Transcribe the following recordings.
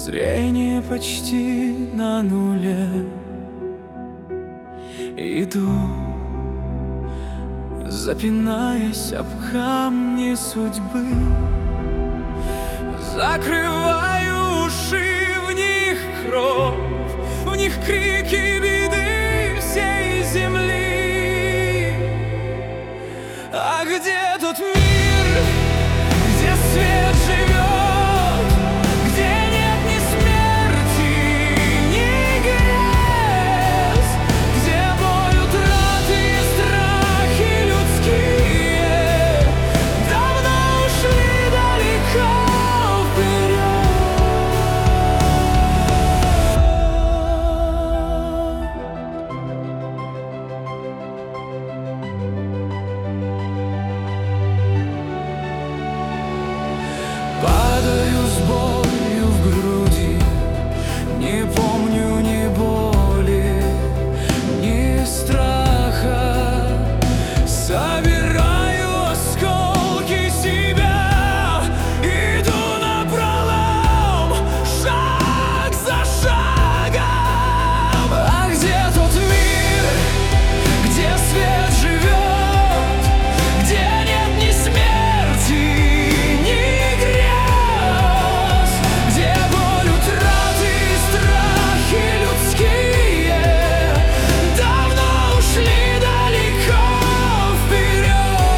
Зрение почти на нуле. Иду, запинаясь об камни судьбы. Закрываю уши, в них кровь, в них крики беды всей земли. А где тот мир, где свет живет, где нет ни смерти, ни грез, где боль утраты и страхи людские давно ушли далеко падаю с болью в груди, не помню ни боли, ни страха. Собираю осколки себя, иду напролом, шаг за шагом. А где тот мир, где свет живет, где нет ни смерти, ни грез, где боль утраты и страхи людские давно ушли далеко вперед?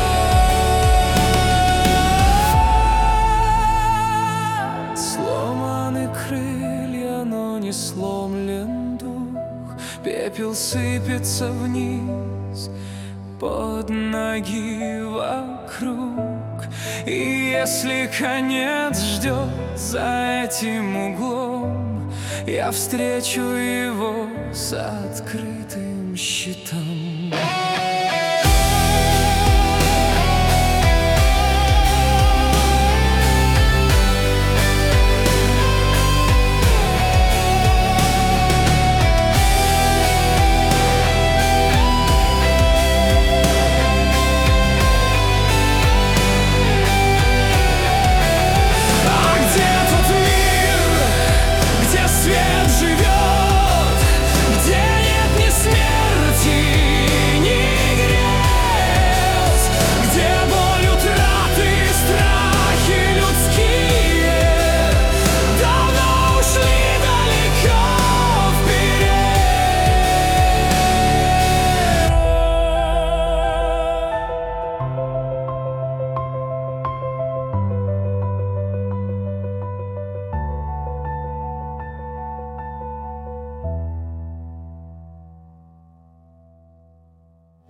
Сломаны крылья, но не сломлен дух. Пепел сыпется вниз под ноги вокруг. И если конец ждет за этим углом, я встречу его с открытым щитом.